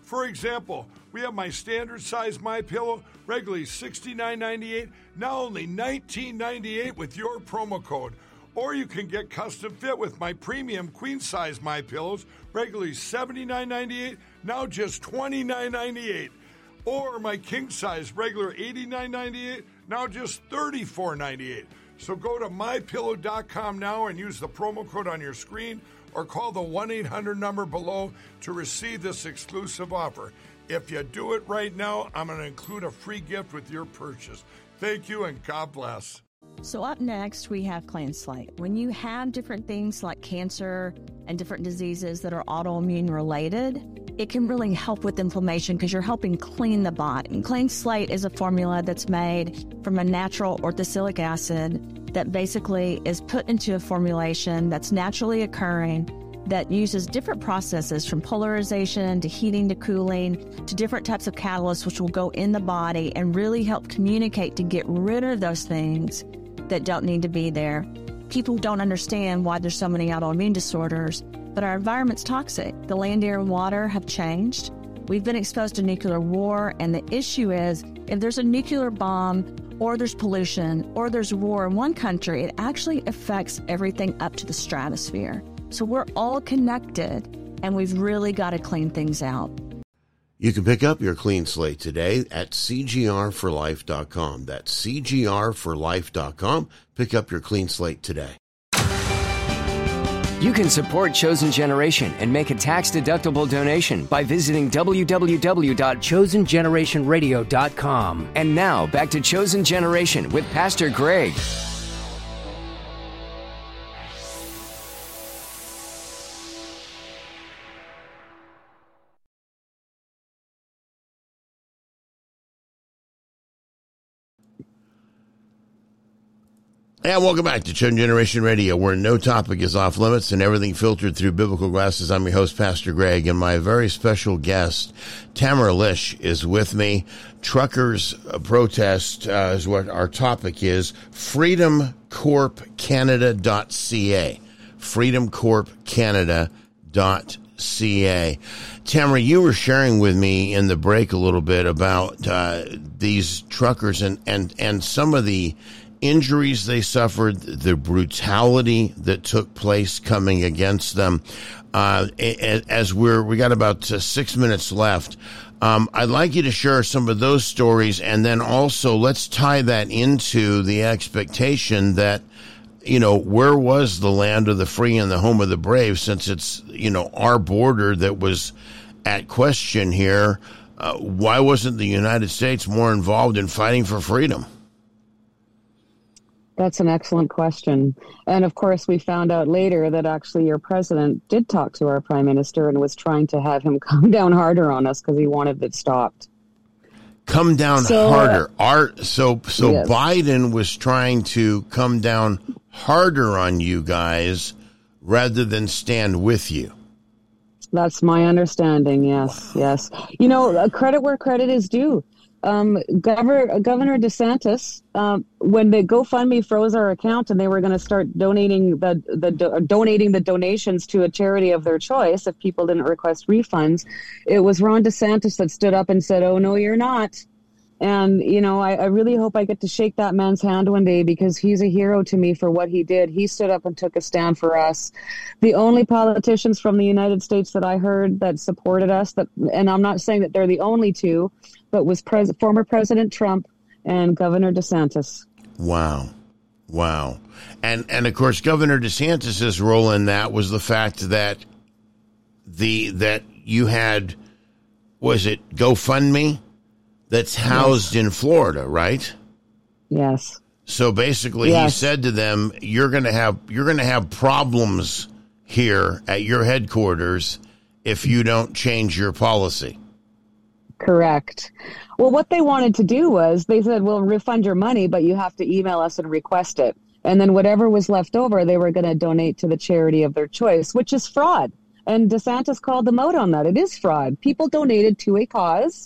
For example, we have my standard size MyPillow, regularly $69.98, now only $19.98 with your promo code. Or you can get custom fit with my premium queen size MyPillows, regularly $79.98, now just $29.98. Or my king size, regular $89.98, now just $34.98. So go to MyPillow.com now and use the promo code on your screen or call the 1-800 number below to receive this exclusive offer. If you do it right now, I'm going to include a free gift with your purchase. Thank you and God bless. So up next, we have Clean Slate. When you have different things like cancer and different diseases that are autoimmune related, it can really help with inflammation because you're helping clean the body. And Clean Slate is a formula that's made from a natural orthosilic acid that basically is put into a formulation that's naturally occurring that uses different processes from polarization to heating to cooling to different types of catalysts which will go in the body and really help communicate to get rid of those things that don't need to be there. People don't understand why there's so many autoimmune disorders, but our environment's toxic. The land, air, and water have changed. We've been exposed to nuclear war, and the issue is if there's a nuclear bomb or there's pollution or there's war in one country, it actually affects everything up to the stratosphere. So we're all connected, and we've really got to clean things out. You can pick up your Clean Slate today at CGRforlife.com. That's CGRforlife.com. Pick up your Clean Slate today. You can support Chosen Generation and make a tax-deductible donation by visiting www.chosengenerationradio.com. And now, back to Chosen Generation with Pastor Greg. And welcome back to Chosen Generation Radio, where no topic is off limits and everything filtered through biblical glasses. I'm your host, Pastor Greg, and my very special guest, Tamara Lish, is with me. Truckers protest is what our topic is. FreedomCorpCanada.ca. FreedomCorpCanada.ca. Tamara, you were sharing with me in the break a little bit about these truckers and some of the injuries they suffered, the brutality that took place coming against them. As we got about 6 minutes left, I'd like you to share some of those stories, and then also let's tie that into the expectation that, you know, where was the land of the free and the home of the brave, since it's, you know, our border that was at question here. Why wasn't the United States more involved in fighting for freedom? That's an excellent question. And of course, we found out later that actually your president did talk to our prime minister and was trying to have him come down harder on us because he wanted it stopped. Come down harder. So Yes. Biden was trying to come down harder on you guys rather than stand with you. That's my understanding. Yes, yes. You know, credit where credit is due. Governor DeSantis, when the GoFundMe froze our account and they were going to start donating the donations to a charity of their choice if people didn't request refunds, it was Ron DeSantis that stood up and said, "Oh no, you're not." And, you know, I really hope I get to shake that man's hand one day because he's a hero to me for what he did. He stood up and took a stand for us. The only politicians from the United States that I heard that supported us, and I'm not saying that they're the only two, but was former President Trump and Governor DeSantis. Wow. And of course, Governor DeSantis's role in that was the fact that you had, was it GoFundMe? That's housed in Florida, right? Yes. So basically, He said to them, "You're going to have problems here at your headquarters if you don't change your policy." Correct. Well, what they wanted to do was they said, "We'll refund your money, but you have to email us and request it." And then whatever was left over, they were going to donate to the charity of their choice, which is fraud. And DeSantis called them out on that. It is fraud. People donated to a cause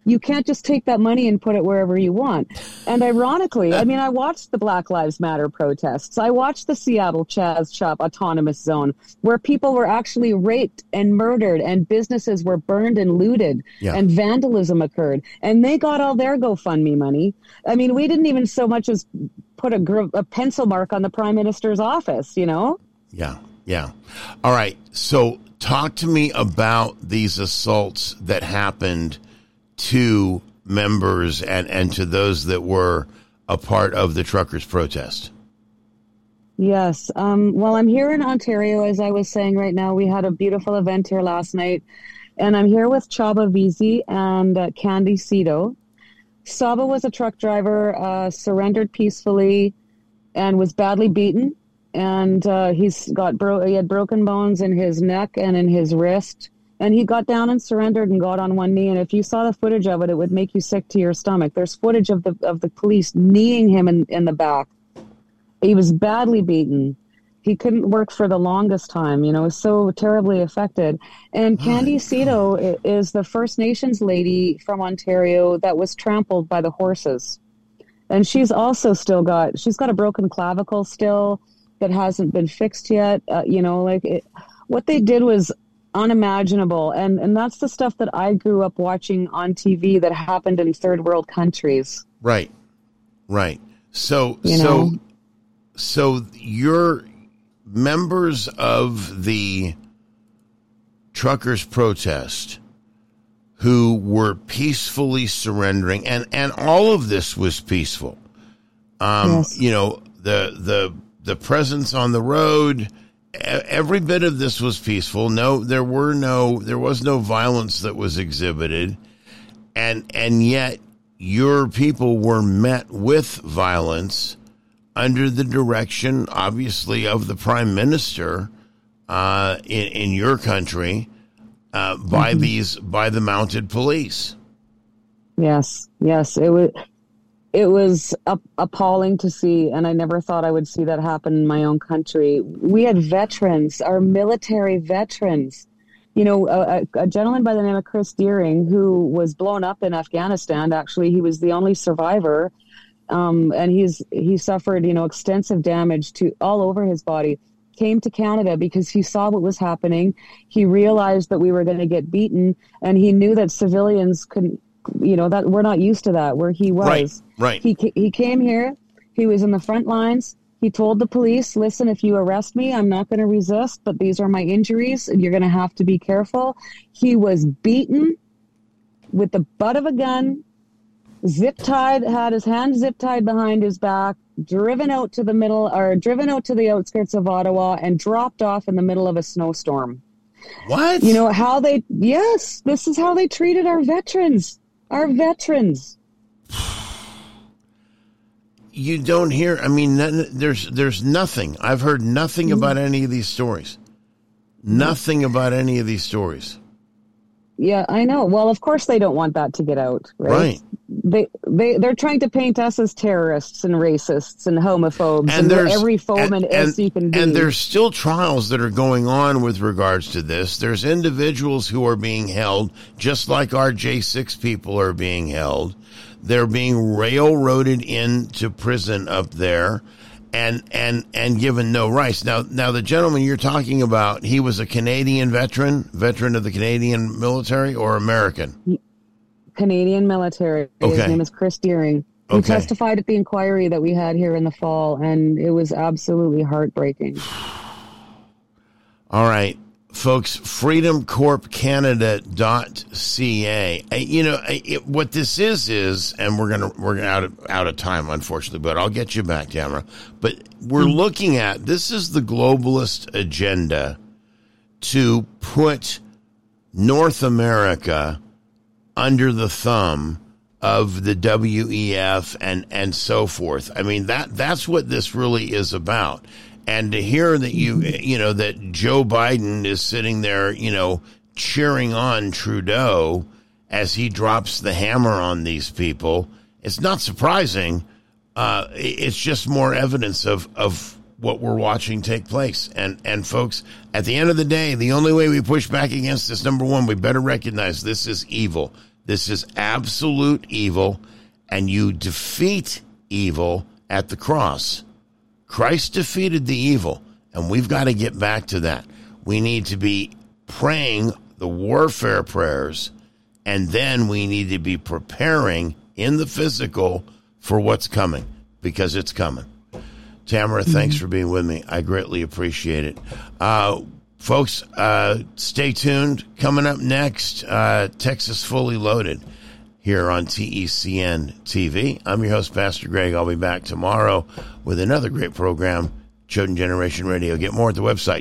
You can't just take that money and put it wherever you want. And ironically, I mean, I watched the Black Lives Matter protests. I watched the Seattle Chaz Chop Autonomous Zone, where people were actually raped and murdered and businesses were burned and looted and vandalism occurred. And they got all their GoFundMe money. I mean, we didn't even so much as put a pencil mark on the Prime Minister's office, you know? Yeah, yeah. All right. So talk to me about these assaults that happened to members and to those that were a part of the truckers' protest. Yes. Well, I'm here in Ontario, as I was saying right now. We had a beautiful event here last night, and I'm here with Chaba Vizi and Candy Cito. Saba was a truck driver, surrendered peacefully and was badly beaten. And he had broken bones in his neck and in his wrist. And he got down and surrendered and got on one knee. And if you saw the footage of it, it would make you sick to your stomach. There's footage of the police kneeing him in the back. He was badly beaten. He couldn't work for the longest time, you know, so terribly affected. And Candy Cito is the First Nations lady from Ontario that was trampled by the horses. And she's also she's got a broken clavicle still that hasn't been fixed yet. You know, what they did was unimaginable. And that's the stuff that I grew up watching on TV that happened in third world countries. Right. So you're members of the truckers' protest who were peacefully surrendering, and all of this was peaceful. Yes. You know, the presence on the road, every bit of this was peaceful. There was no violence that was exhibited, and yet your people were met with violence under the direction, obviously, of the Prime Minister in your country by the mounted police. Yes, it was appalling to see, and I never thought I would see that happen in my own country. We had veterans, our military veterans. You know, a gentleman by the name of Chris Deering, who was blown up in Afghanistan. Actually, he was the only survivor. And he suffered, you know, extensive damage to all over his body, came to Canada because he saw what was happening. He realized that we were going to get beaten, and he knew that civilians couldn't, you know, that we're not used to that where he was. Right. He came here. He was in the front lines. He told the police, listen, if you arrest me, I'm not going to resist, but these are my injuries and you're going to have to be careful. He was beaten with the butt of a gun, zip-tied, had his hands zip-tied behind his back, driven out to the outskirts of Ottawa and dropped off in the middle of a snowstorm. What? You know, this is how they treated our veterans. Our veterans. You don't hear, I mean, there's nothing. I've heard nothing about any of these stories. Nothing about any of these stories. Yeah, I know. Well, of course they don't want that to get out, right? They're trying to paint us as terrorists and racists and homophobes and every phobe as you can be. And there's still trials that are going on with regards to this. There's individuals who are being held, just like our J6 people are being held. They're being railroaded into prison up there and given no rights. Now the gentleman you're talking about, he was a Canadian veteran of the Canadian military, or American? Canadian military. Okay. His name is Chris Deering. He testified at the inquiry that we had here in the fall, and it was absolutely heartbreaking. All right, folks, freedomcorpcanada.ca. You know, what this is, and we're out of time, unfortunately, but I'll get you back, Tamara. But we're looking at, this is the globalist agenda to put North America under the thumb of the WEF and so forth. I mean, that's what this really is about. And to hear that that Joe Biden is sitting there, you know, cheering on Trudeau as he drops the hammer on these people, it's not surprising. It's just more evidence of what we're watching take place. And folks, at the end of the day, the only way we push back against this, number one, we better recognize this is evil. This is absolute evil, and you defeat evil at the cross. Christ defeated the evil, and we've got to get back to that. We need to be praying the warfare prayers, and then we need to be preparing in the physical for what's coming, because it's coming. Tamara, thanks for being with me. I greatly appreciate it. Folks, stay tuned. Coming up next, Texas Fully Loaded here on TECN TV. I'm your host, Pastor Greg. I'll be back tomorrow with another great program, Chosen Generation Radio. Get more at the website,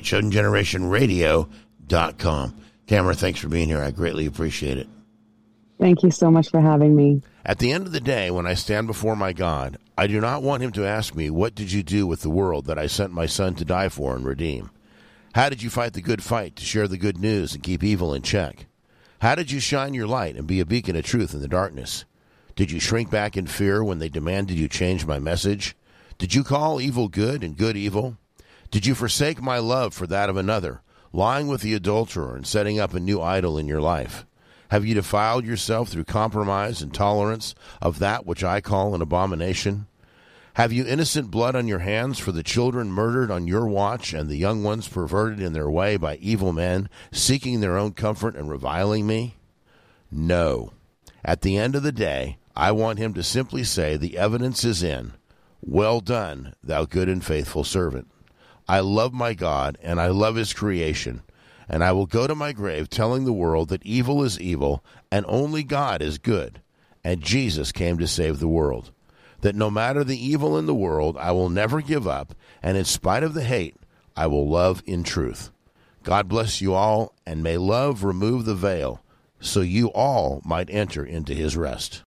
chosengenerationradio.com. Tamara, thanks for being here. I greatly appreciate it. Thank you so much for having me. At the end of the day, when I stand before my God, I do not want him to ask me, what did you do with the world that I sent my son to die for and redeem? How did you fight the good fight to share the good news and keep evil in check? How did you shine your light and be a beacon of truth in the darkness? Did you shrink back in fear when they demanded you change my message? Did you call evil good and good evil? Did you forsake my love for that of another, lying with the adulterer and setting up a new idol in your life? Have you defiled yourself through compromise and tolerance of that which I call an abomination? Have you innocent blood on your hands for the children murdered on your watch and the young ones perverted in their way by evil men, seeking their own comfort and reviling me? No. At the end of the day, I want him to simply say, the evidence is in. Well done, thou good and faithful servant. I love my God, and I love his creation, and I will go to my grave telling the world that evil is evil, and only God is good, and Jesus came to save the world. That no matter the evil in the world, I will never give up, and in spite of the hate, I will love in truth. God bless you all, and may love remove the veil, so you all might enter into his rest.